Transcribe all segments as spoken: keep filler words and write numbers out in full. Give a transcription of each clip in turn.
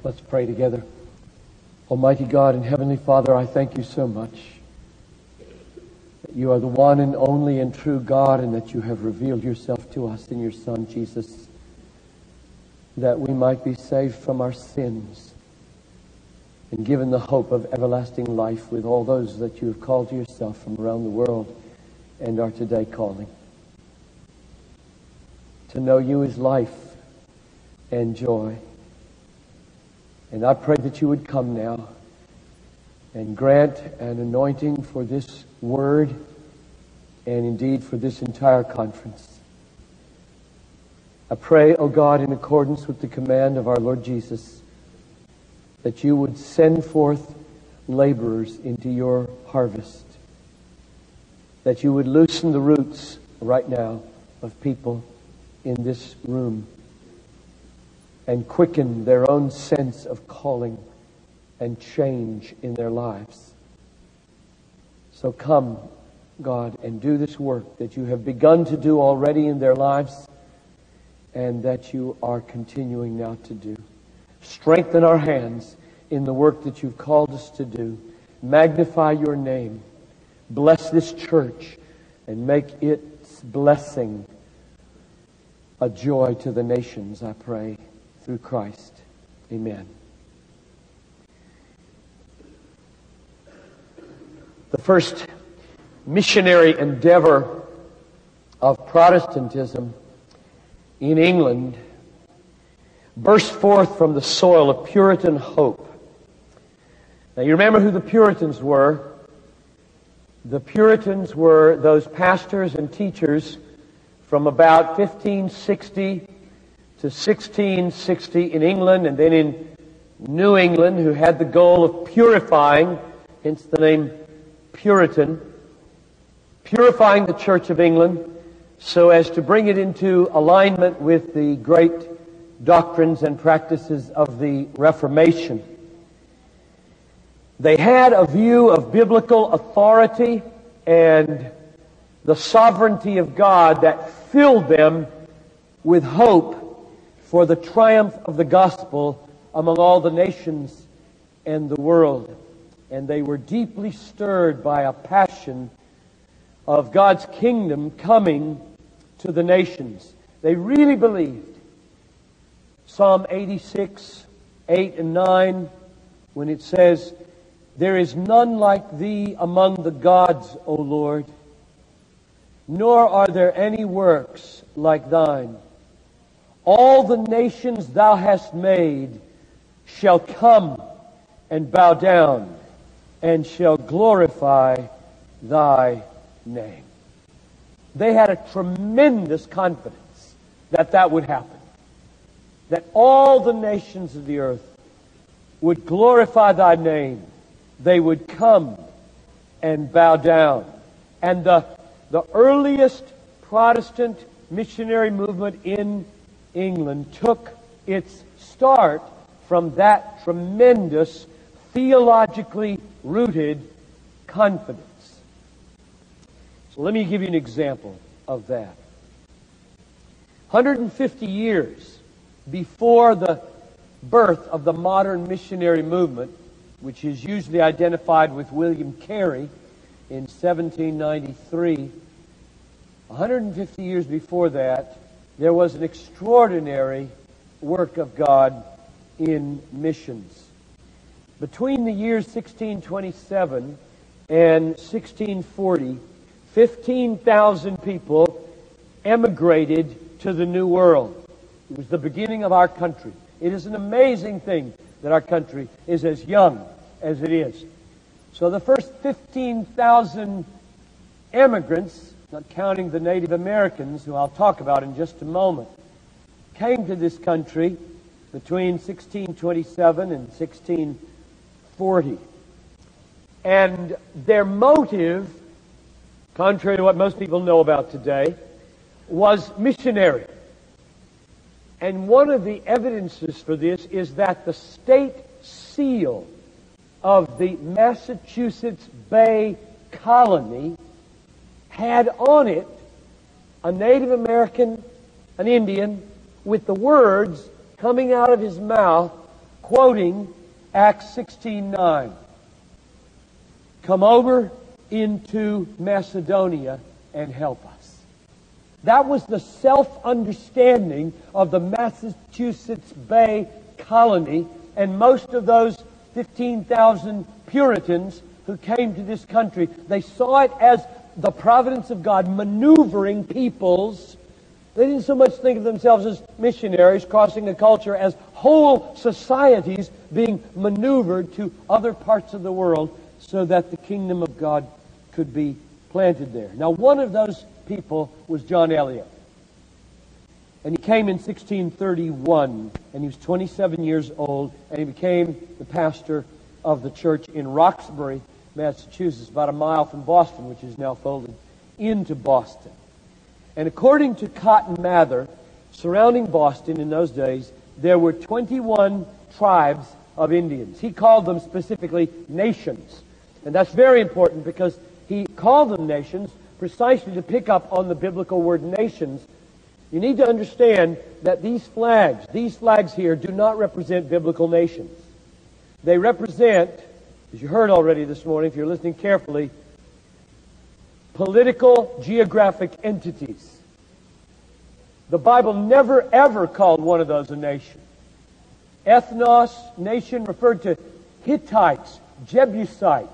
Let's pray together. Almighty God and Heavenly Father, I thank you so much that you are the one and only and true God, and that you have revealed yourself to us in your Son, Jesus, that we might be saved from our sins and given the hope of everlasting life with all those that you have called to yourself from around the world and are today calling. To know you is life and joy. And I pray that you would come now and grant an anointing for this word and indeed for this entire conference. I pray, O God, in accordance with the command of our Lord Jesus, that you would send forth laborers into your harvest, that you would loosen the roots right now of people in this room and quicken their own sense of calling and change in their lives. So come, God, and do this work that you have begun to do already in their lives and that you are continuing now to do. Strengthen our hands in the work that you've called us to do. Magnify your name. Bless this church and make its blessing a joy to the nations, I pray, through Christ. Amen. The first missionary endeavor of Protestantism in England burst forth from the soil of Puritan hope. Now, you remember who the Puritans were. The Puritans were those pastors and teachers from about fifteen sixty to sixteen sixty in England and then in New England, who had the goal of purifying, hence the name Puritan, purifying the Church of England so as to bring it into alignment with the great doctrines and practices of the Reformation. They had a view of biblical authority and the sovereignty of God that filled them with hope for the triumph of the gospel among all the nations and the world. And they were deeply stirred by a passion of God's kingdom coming to the nations. They really believed Psalm eighty-six, eight and nine, when it says, "There is none like thee among the gods, O Lord, nor are there any works like thine. All the nations thou hast made shall come and bow down and shall glorify thy name." They had a tremendous confidence that that would happen. That all the nations of the earth would glorify thy name. They would come and bow down. And the, the earliest Protestant missionary movement in England took its start from that tremendous, theologically rooted confidence. So let me give you an example of that. one hundred fifty years before the birth of the modern missionary movement, which is usually identified with William Carey in seventeen ninety-three, one hundred fifty years before that, there was an extraordinary work of God in missions. Between the years sixteen twenty-seven and sixteen forty, fifteen thousand people emigrated to the New World. It was the beginning of our country. It is an amazing thing that our country is as young as it is. So the first fifteen thousand immigrants, not counting the Native Americans, who I'll talk about in just a moment, came to this country between sixteen twenty-seven and sixteen forty. And their motive, contrary to what most people know about today, was missionary. And one of the evidences for this is that the state seal of the Massachusetts Bay Colony had on it a Native American, an Indian, with the words coming out of his mouth, quoting Acts sixteen nine. Come over into Macedonia and help us. That was the self-understanding of the Massachusetts Bay Colony, and most of those fifteen thousand Puritans who came to this country, they saw it as the providence of God maneuvering peoples. They didn't so much think of themselves as missionaries crossing a culture as whole societies being maneuvered to other parts of the world so that the kingdom of God could be planted there. Now, one of those people was John Eliot. And he came in sixteen thirty-one, and he was twenty-seven years old, and he became the pastor of the church in Roxbury, Massachusetts, about a mile from Boston, which is now folded into Boston. And according to Cotton Mather, surrounding Boston in those days, there were twenty-one tribes of Indians. He called them specifically nations. And that's very important because he called them nations precisely to pick up on the biblical word nations. You need to understand that these flags, these flags here, do not represent biblical nations. They represent, as you heard already this morning, if you're listening carefully, political, geographic entities. The Bible never, ever called one of those a nation. Ethnos, nation, referred to Hittites, Jebusites.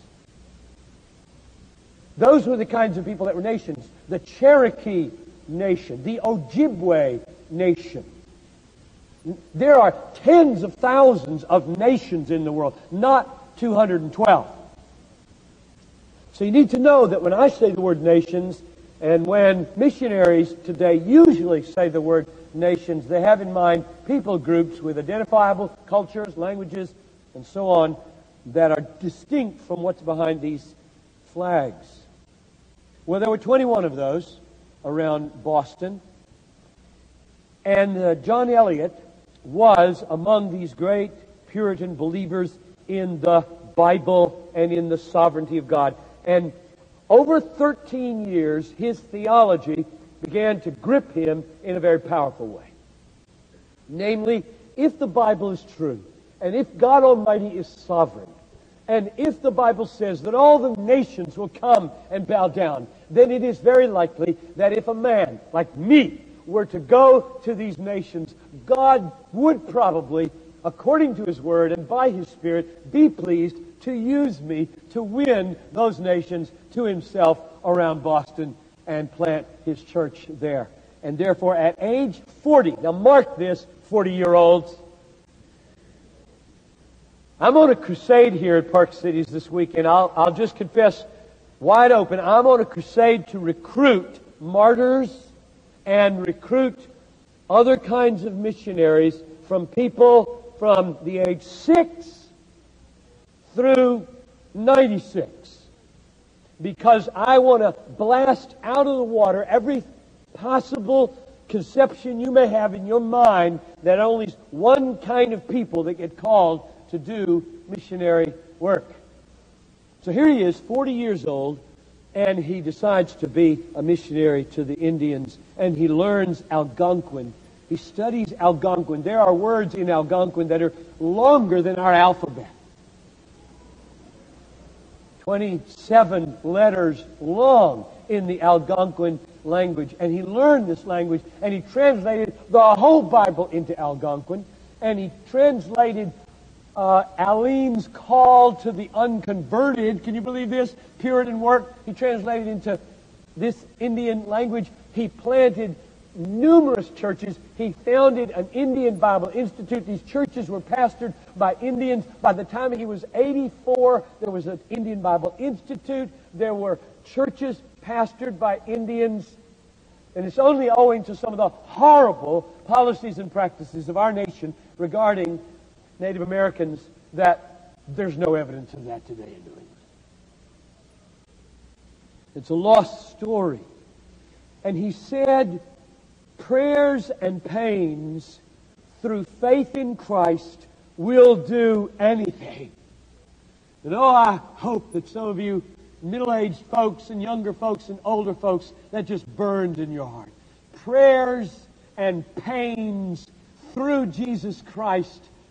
Those were the kinds of people that were nations. The Cherokee nation, the Ojibwe nation. There are tens of thousands of nations in the world, not two hundred twelve. So you need to know that when I say the word nations, and when missionaries today usually say the word nations, they have in mind people groups with identifiable cultures, languages, and so on that are distinct from what's behind these flags. Well, there were twenty-one of those around Boston, and uh, John Eliot was among these great Puritan believers in the Bible and in the sovereignty of God. And over thirteen years, his theology began to grip him in a very powerful way. Namely, if the Bible is true, and if God Almighty is sovereign, and if the Bible says that all the nations will come and bow down, then it is very likely that if a man like me were to go to these nations, God would probably, according to His Word and by His Spirit, be pleased to use me to win those nations to Himself around Boston and plant His church there. And therefore, at age forty, now mark this, forty-year-olds, I'm on a crusade here at Park Cities this weekend. I'll, I'll just confess wide open, I'm on a crusade to recruit martyrs and recruit other kinds of missionaries from people from the age six through ninety-six. Because I want to blast out of the water every possible conception you may have in your mind that only one kind of people that get called to do missionary work. So here he is, forty years old, and he decides to be a missionary to the Indians, and he learns Algonquin. He studies Algonquin. There are words in Algonquin that are longer than our alphabet. twenty-seven letters long in the Algonquin language. And he learned this language, and he translated the whole Bible into Algonquin, and he translated Uh, Aline's call to the unconverted. Can you believe this? Puritan work. He translated into this Indian language. He planted numerous churches. He founded an Indian Bible Institute. These churches were pastored by Indians. By the time he was eighty-four, there was an Indian Bible Institute. There were churches pastored by Indians. And it's only owing to some of the horrible policies and practices of our nation regarding Native Americans that there's no evidence of that today in New England. It's a lost story. And he said, prayers and pains through faith in Christ will do anything. And oh, I hope that some of you middle-aged folks and younger folks and older folks, that just burns in your heart. Prayers and pains through Jesus Christ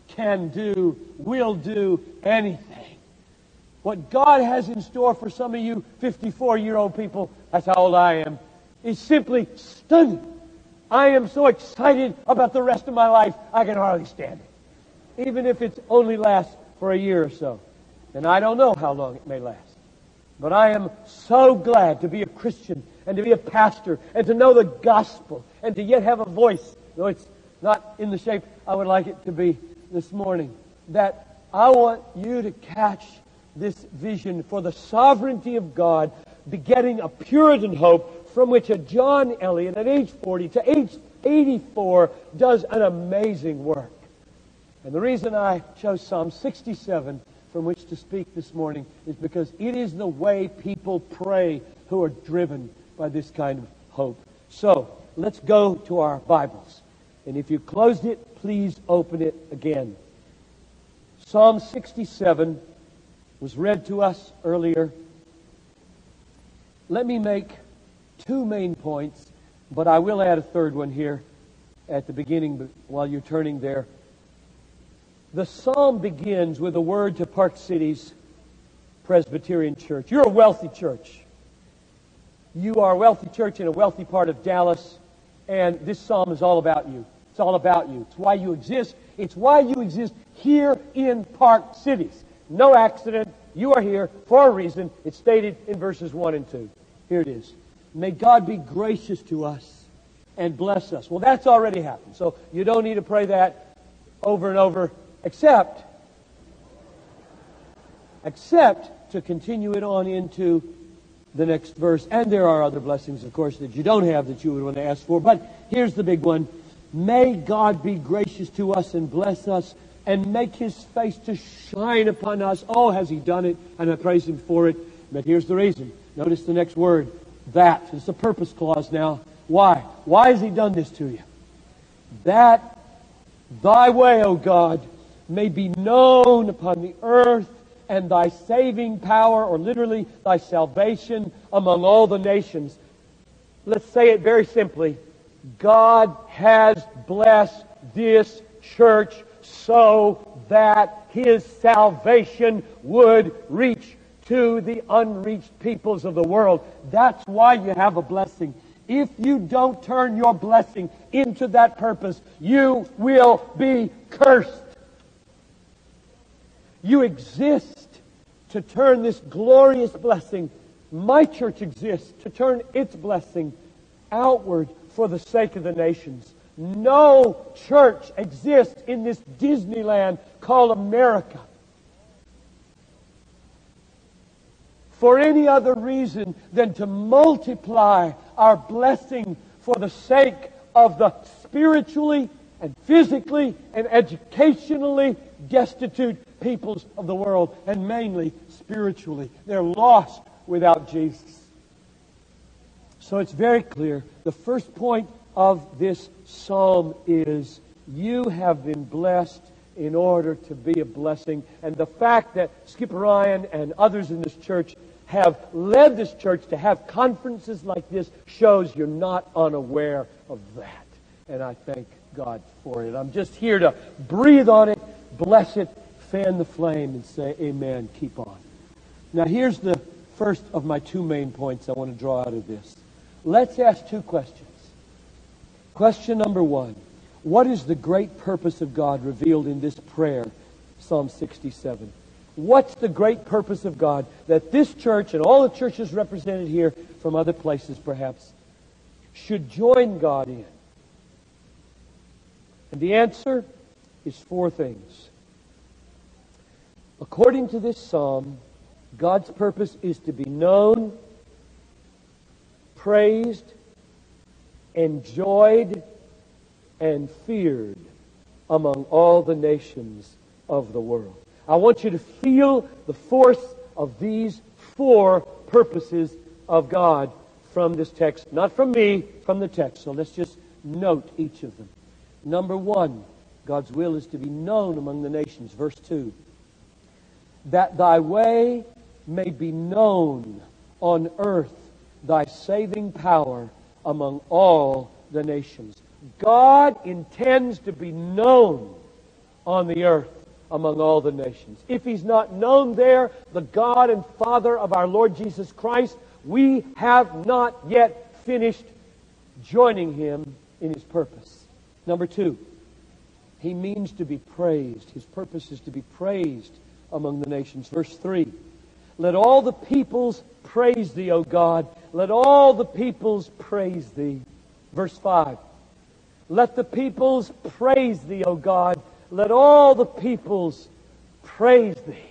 can do, will do anything. What God has in store for some of you fifty-four-year-old people, that's how old I am, is simply stunning. I am so excited about the rest of my life, I can hardly stand it. Even if it only lasts for a year or so. And I don't know how long it may last. But I am so glad to be a Christian and to be a pastor and to know the gospel and to yet have a voice, though it's not in the shape I would like it to be this morning, that I want you to catch this vision for the sovereignty of God, begetting a Puritan hope from which a John Eliot at age forty to age eighty-four does an amazing work. And the reason I chose Psalm sixty-seven from which to speak this morning is because it is the way people pray who are driven by this kind of hope. So, let's go to our Bibles. And if you closed it, please open it again. Psalm sixty-seven was read to us earlier. Let me make two main points, but I will add a third one here at the beginning, but while you're turning there. The psalm begins with a word to Park City's Presbyterian Church. You're a wealthy church. You are a wealthy church in a wealthy part of Dallas, and this psalm is all about you. It's all about you. It's why you exist. It's why you exist here in Park Cities. No accident. You are here for a reason. It's stated in verses one and two. Here it is. May God be gracious to us and bless us. Well, that's already happened, so you don't need to pray that over and over. Except, except to continue it on into the next verse. And there are other blessings, of course, that you don't have that you would want to ask for. But here's the big one. May God be gracious to us and bless us and make His face to shine upon us. Oh, has He done it? And I praise Him for it. But here's the reason. Notice the next word. That. It's a purpose clause now. Why? Why has He done this to you? That Thy way, O God, may be known upon the earth, and Thy saving power, or literally Thy salvation, among all the nations. Let's say it very simply. God has blessed this church so that His salvation would reach to the unreached peoples of the world. That's why you have a blessing. If you don't turn your blessing into that purpose, you will be cursed. You exist to turn this glorious blessing. My church exists to turn its blessing outward for the sake of the nations. No church exists in this Disneyland called America for any other reason than to multiply our blessing for the sake of the spiritually and physically and educationally destitute peoples of the world, and mainly spiritually. They're lost without Jesus. So it's very clear. The first point of this psalm is you have been blessed in order to be a blessing. And the fact that Skip Ryan and others in this church have led this church to have conferences like this shows you're not unaware of that. And I thank God for it. I'm just here to breathe on it, bless it, fan the flame, and say amen, keep on. Now here's the first of my two main points I want to draw out of this. Let's ask two questions. Question number one. What is the great purpose of God revealed in this prayer, Psalm sixty-seven? What's the great purpose of God that this church and all the churches represented here from other places perhaps should join God in? And the answer is four things. According to this psalm, God's purpose is to be known, praised, enjoyed, and feared among all the nations of the world. I want you to feel the force of these four purposes of God from this text. Not from me, from the text. So let's just note each of them. Number one, God's will is to be known among the nations. Verse two. That Thy way may be known on earth, Thy saving power among all the nations. God intends to be known on the earth among all the nations. If He's not known there, the God and Father of our Lord Jesus Christ, we have not yet finished joining Him in His purpose. Number two, He means to be praised. His purpose is to be praised among the nations. Verse three, let all the peoples praise Thee, O God. Let all the peoples praise Thee. Verse five, let the peoples praise Thee, O God. Let all the peoples praise Thee.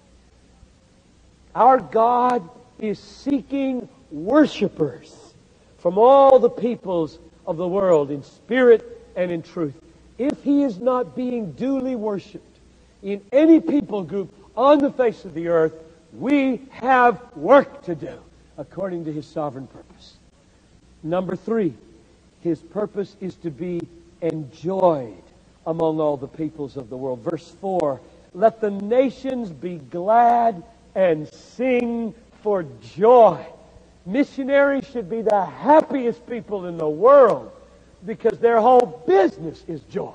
Our God is seeking worshipers from all the peoples of the world in spirit and in truth. If He is not being duly worshipped in any people group on the face of the earth, we have work to do according to His sovereign purpose. Number three, His purpose is to be enjoyed among all the peoples of the world. Verse four, let the nations be glad and sing for joy. Missionaries should be the happiest people in the world because their whole business is joy.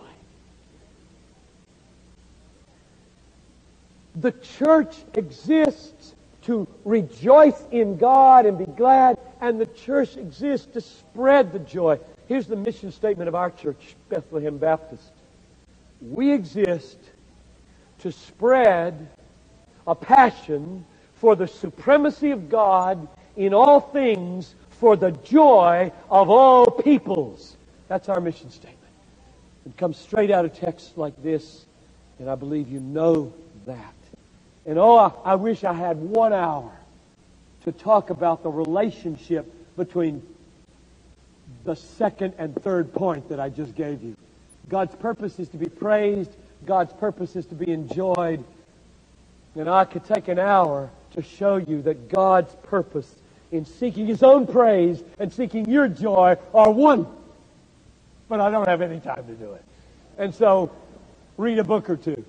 The church exists to rejoice in God and be glad, and the church exists to spread the joy. Here's the mission statement of our church, Bethlehem Baptist. We exist to spread a passion for the supremacy of God in all things for the joy of all peoples. That's our mission statement. It comes straight out of texts like this, and I believe you know that. And oh, I, I wish I had one hour to talk about the relationship between the second and third point that I just gave you. God's purpose is to be praised. God's purpose is to be enjoyed. And I could take an hour to show you that God's purpose in seeking His own praise and seeking your joy are one. But I don't have any time to do it. And so, read a book or two.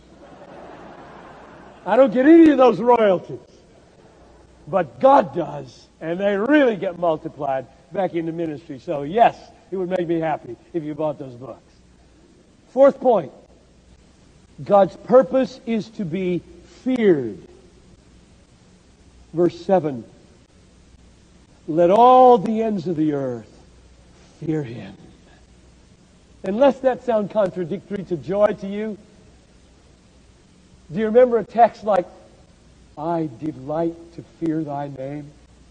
I don't get any of those royalties. But God does, and they really get multiplied back into ministry. So yes, it would make me happy if you bought those books. Fourth point, God's purpose is to be feared. Verse seven, let all the ends of the earth fear Him. Unless that sound contradictory to joy to you, do you remember a text like, I delight to fear Thy name?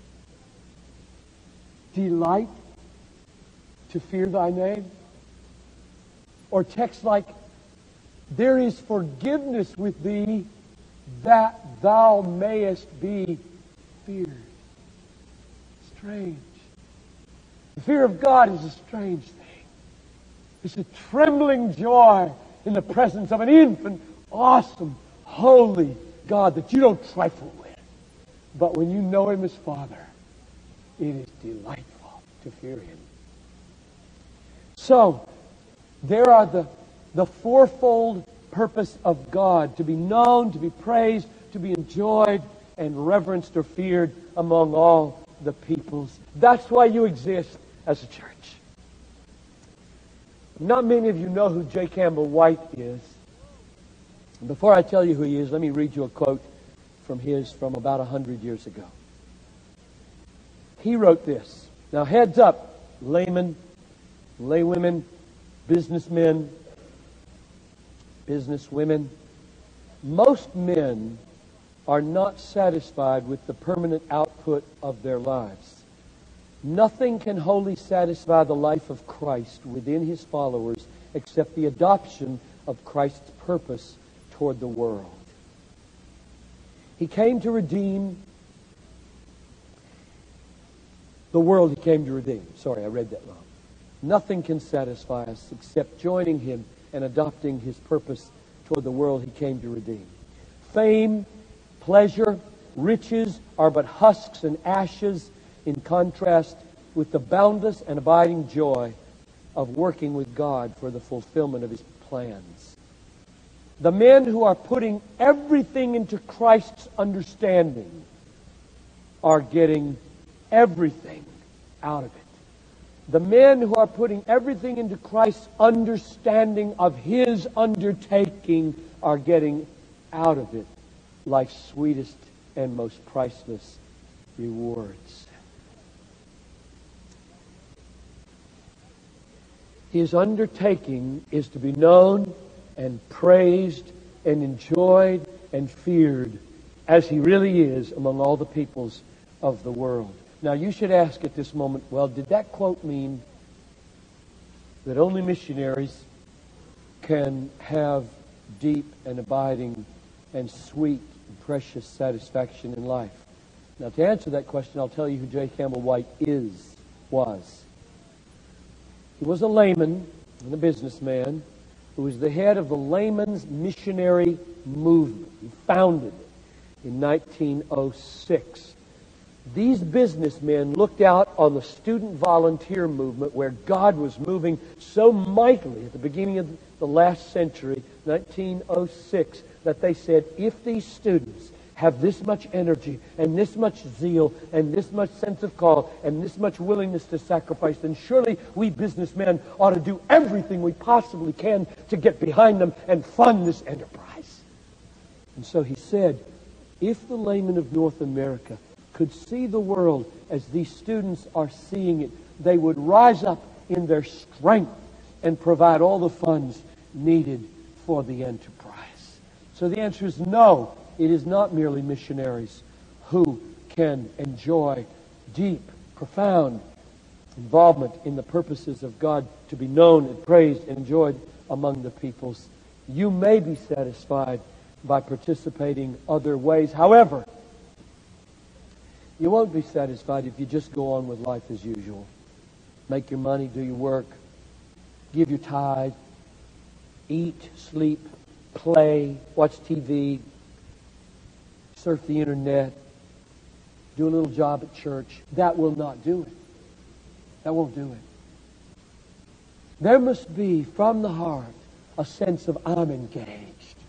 Delight to fear Thy name? Or text like, there is forgiveness with Thee that Thou mayest be feared. Strange. The fear of God is a strange thing. It's a trembling joy in the presence of an infinite, awesome, holy God that you don't trifle with. But when you know Him as Father, it is delightful to fear Him. So, there are the, the fourfold purpose of God, to be known, to be praised, to be enjoyed, and reverenced or feared among all the peoples. That's why you exist as a church. Not many of you know who J. Campbell White is. Before I tell you who he is, let me read you a quote from his from about a hundred years ago. He wrote this. Now heads up, laymen, laywomen, businessmen, businesswomen. Most men are not satisfied with the permanent output of their lives. Nothing can wholly satisfy the life of Christ within His followers except the adoption of Christ's purpose toward the world. He came to redeem the world. He came to redeem. Sorry, I read that wrong. Nothing can satisfy us except joining Him and adopting His purpose toward the world He came to redeem. Fame, pleasure, riches are but husks and ashes in contrast with the boundless and abiding joy of working with God for the fulfillment of His plans. The men who are putting everything into Christ's understanding are getting everything out of it. The men who are putting everything into Christ's understanding of His undertaking are getting out of it life's sweetest and most priceless rewards. His undertaking is to be known and praised and enjoyed and feared as He really is among all the peoples of the world. Now you should ask at this moment, well, did that quote mean that only missionaries can have deep and abiding and sweet and precious satisfaction in life? Now to answer that question, I'll tell you who J. Campbell White is, was. He was a layman and a businessman who was the head of the Layman's Missionary Movement. He founded it in nineteen oh six. These businessmen looked out on the student volunteer movement where God was moving so mightily at the beginning of the last century, nineteen oh six, that they said, if these students have this much energy and this much zeal and this much sense of call and this much willingness to sacrifice, then surely we businessmen ought to do everything we possibly can to get behind them and fund this enterprise. And so he said, if the laymen of North America could see the world as these students are seeing it, they would rise up in their strength and provide all the funds needed for the enterprise. So the answer is no. It is not merely missionaries who can enjoy deep, profound involvement in the purposes of God to be known and praised and enjoyed among the peoples. You may be satisfied by participating other ways. However, you won't be satisfied if you just go on with life as usual. Make your money, do your work, give your tithe, eat, sleep, play, watch T V, surf the internet, do a little job at church. That will not do it. That won't do it. There must be, from the heart, a sense of I'm engaged.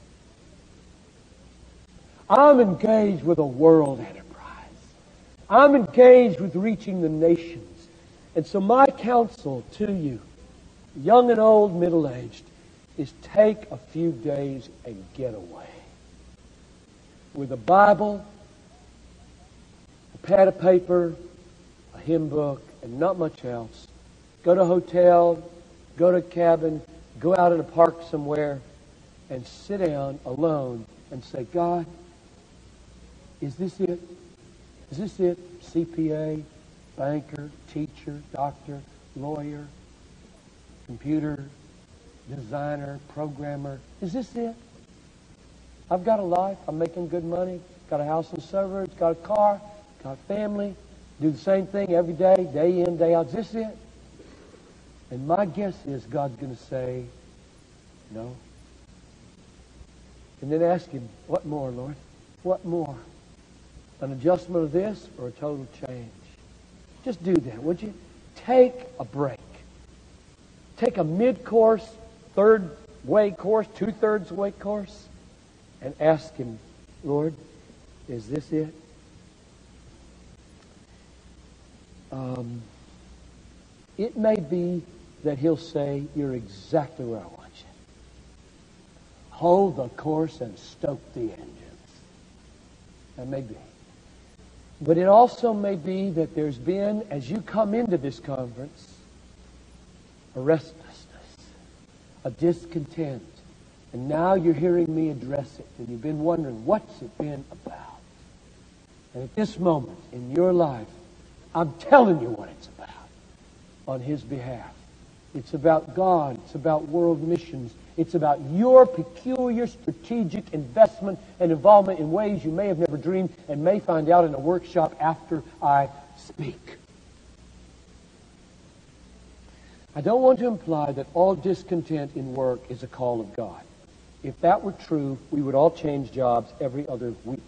I'm engaged with a world enterprise. I'm engaged with reaching the nations. And so my counsel to you, young and old, middle-aged, is take a few days and get away. With a Bible, a pad of paper, a hymn book, and not much else. Go to a hotel, go to a cabin, go out in a park somewhere, and sit down alone and say, God, is this it? Is this it? C P A, banker, teacher, doctor, lawyer, computer, designer, programmer. Is this it? I've got a life. I'm making good money. Got a house in the suburbs. Got a car. Got a family. Do the same thing every day, day in, day out. Is this it? And my guess is God's going to say, no. And then ask Him, what more, Lord? What more? An adjustment of this or a total change? Just do that, would you? Take a break. Take a mid-course, third-way course, two-thirds-way course, and ask Him, Lord, is this it? Um, it may be that He'll say, you're exactly where I want you. Hold the course and stoke the engines. That may be. But it also may be that there's been, as you come into this conference, a restlessness, a discontent. And now you're hearing me address it, and you've been wondering, what's it been about? And at this moment in your life, I'm telling you what it's about on His behalf. It's about God. It's about world missions. It's about your peculiar strategic investment and involvement in ways you may have never dreamed and may find out in a workshop after I speak. I don't want to imply that all discontent in work is a call of God. If that were true, we would all change jobs every other week.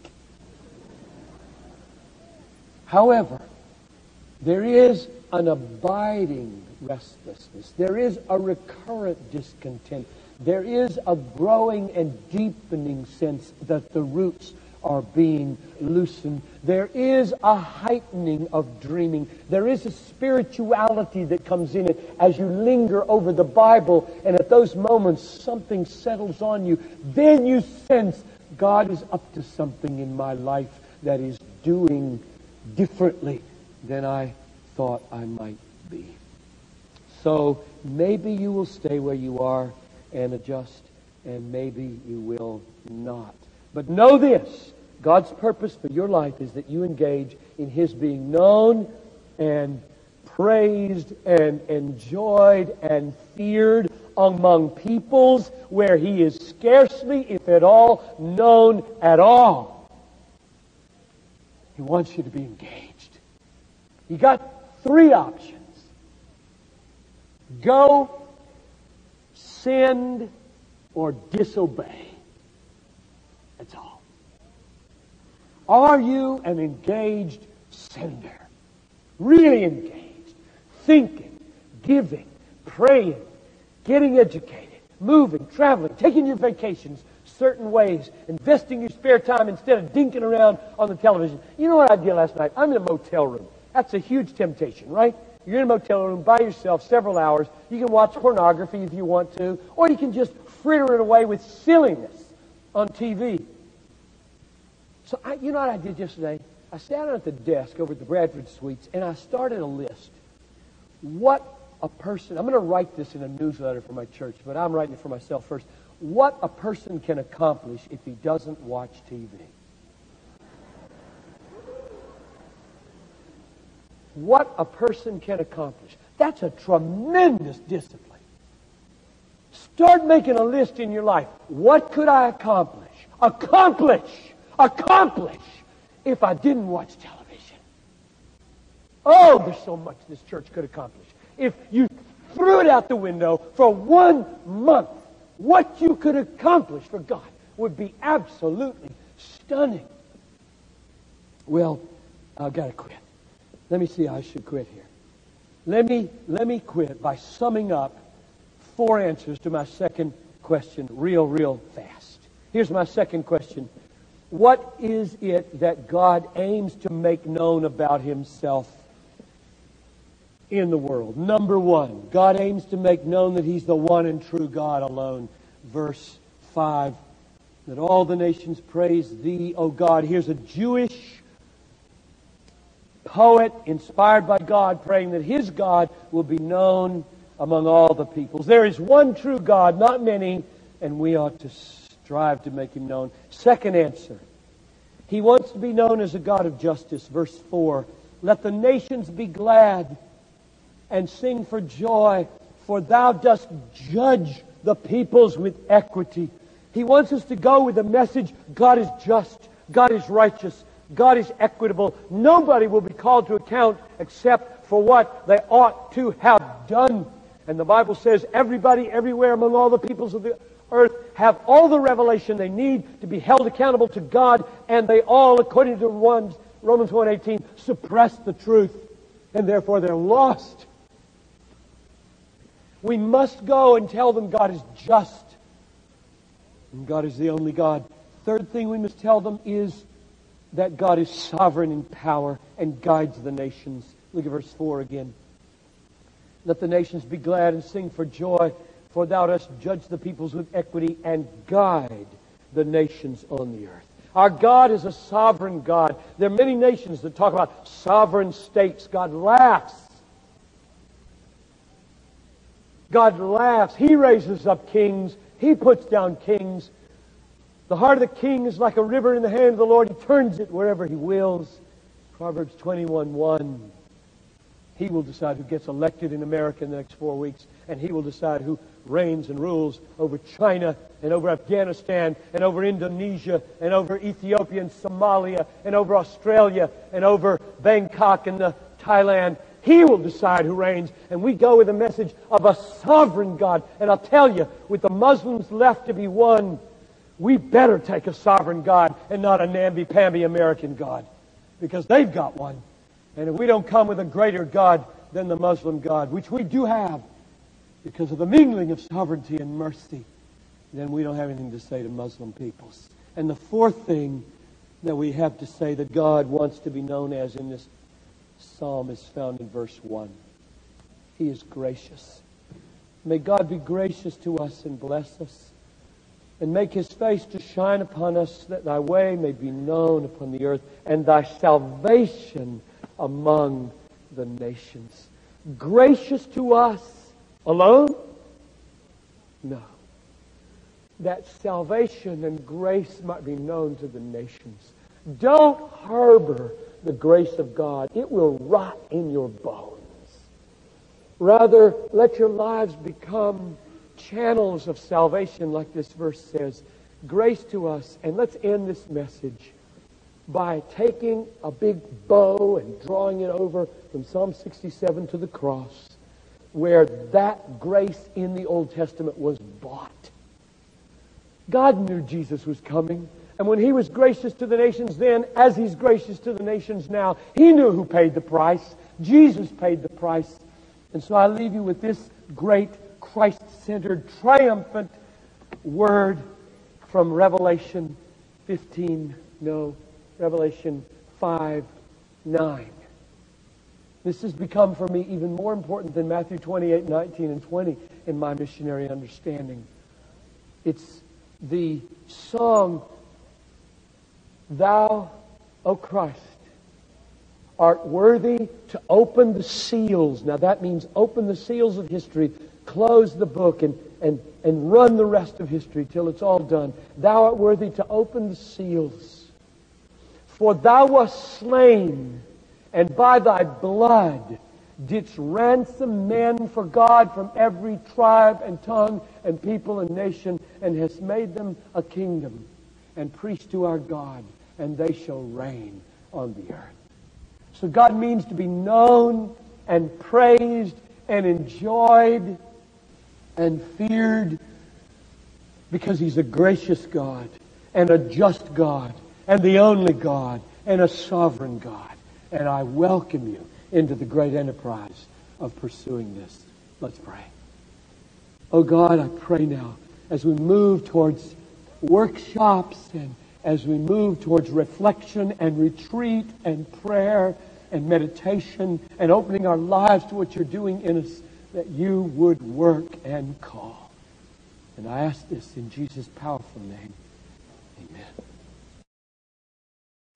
However, there is an abiding restlessness. There is a recurrent discontent. There is a growing and deepening sense that the roots are being loosened. There is a heightening of dreaming. There is a spirituality that comes in it as you linger over the Bible, and at those moments something settles on you. Then you sense God is up to something in my life that is doing differently than I thought I might be. So maybe you will stay where you are and adjust, and maybe you will not. But know this, God's purpose for your life is that you engage in His being known and praised and enjoyed and feared among peoples where He is scarcely, if at all, known at all. He wants you to be engaged. You got three options. Go, send, or disobey. That's all. Are you an engaged sender? Really engaged. Thinking, giving, praying, getting educated, moving, traveling, taking your vacations certain ways, investing your spare time instead of dinking around on the television. You know what I did last night? I'm in a motel room. That's a huge temptation, right? You're in a motel room by yourself several hours. You can watch pornography if you want to, or you can just fritter it away with silliness on T V. So I, you know what I did yesterday? I sat at the desk over at the Bradford Suites, and I started a list. What a person, I'm going to write this in a newsletter for my church, but I'm writing it for myself first. What a person can accomplish if he doesn't watch T V. What a person can accomplish. That's a tremendous discipline. Start making a list in your life. What could I accomplish? Accomplish! Accomplish! If I didn't watch television. Oh, there's so much this church could accomplish. If you threw it out the window for one month, what you could accomplish for God would be absolutely stunning. Well, I've got to quit. Let me see how I should quit here. Let me, let me quit by summing up four answers to my second question real, real fast. Here's my second question. What is it that God aims to make known about Himself in the world? Number one, God aims to make known that He's the one and true God alone. Verse five, that all the nations praise Thee, O God. Here's a Jewish poet inspired by God praying that his God will be known among all the peoples. There is one true God, not many, and we ought to strive to make Him known. Second answer, He wants to be known as a God of justice. Verse four, let the nations be glad and sing for joy, for Thou dost judge the peoples with equity. He wants us to go with the message, God is just, God is righteous, God is equitable. Nobody will be called to account except for what they ought to have done. And the Bible says everybody, everywhere among all the peoples of the earth have all the revelation they need to be held accountable to God, and they all, according to Romans one eighteen, suppress the truth, and therefore they're lost. We must go and tell them God is just, and God is the only God. Third thing we must tell them is that God is sovereign in power and guides the nations. Look at verse four again. Let the nations be glad and sing for joy, for Thou dost judge the peoples with equity and guide the nations on the earth. Our God is a sovereign God. There are many nations that talk about sovereign states. God laughs. God laughs. He raises up kings. He puts down kings. The heart of the king is like a river in the hand of the Lord. He turns it wherever He wills. Proverbs twenty-one one. He will decide who gets elected in America in the next four weeks, and He will decide who reigns and rules over China and over Afghanistan and over Indonesia and over Ethiopia and Somalia and over Australia and over Bangkok and the Thailand. He will decide who reigns, and we go with a message of a sovereign God. And I'll tell you, with the Muslims left to be won, we better take a sovereign God and not a namby-pamby American God, because they've got one. And if we don't come with a greater God than the Muslim God, which we do have because of the mingling of sovereignty and mercy, then we don't have anything to say to Muslim peoples. And the fourth thing that we have to say that God wants to be known as in this psalm is found in verse one. He is gracious. May God be gracious to us and bless us, and make His face to shine upon us, that Thy way may be known upon the earth, and Thy salvation among the nations. Gracious to us alone? No. That salvation and grace might be known to the nations. Don't harbor the grace of God. It will rot in your bones. Rather, let your lives become channels of salvation, like this verse says. Grace to us. And let's end this message by taking a big bow and drawing it over from Psalm sixty-seven to the cross, where that grace in the Old Testament was bought. God knew Jesus was coming. And when He was gracious to the nations then, as He's gracious to the nations now, He knew who paid the price. Jesus paid the price. And so I leave you with this great Christ-centered, triumphant word from Revelation fifteen, no, Revelation five, nine. This has become for me even more important than Matthew twenty-eight, nineteen, and twenty in my missionary understanding. It's the song, Thou, O Christ, art worthy to open the seals. Now that means open the seals of history, close the book, and, and, and run the rest of history till it's all done. Thou art worthy to open the seals. For Thou wast slain, and by Thy blood didst ransom men for God from every tribe and tongue and people and nation, and hast made them a kingdom and priests to our God, and they shall reign on the earth. So God means to be known and praised and enjoyed and feared because He's a gracious God and a just God and the only God and a sovereign God. And I welcome you into the great enterprise of pursuing this. Let's pray. Oh God, I pray now as we move towards workshops and as we move towards reflection and retreat and prayer and meditation and opening our lives to what You're doing in us, that You would work and call. And I ask this in Jesus' powerful name. Amen.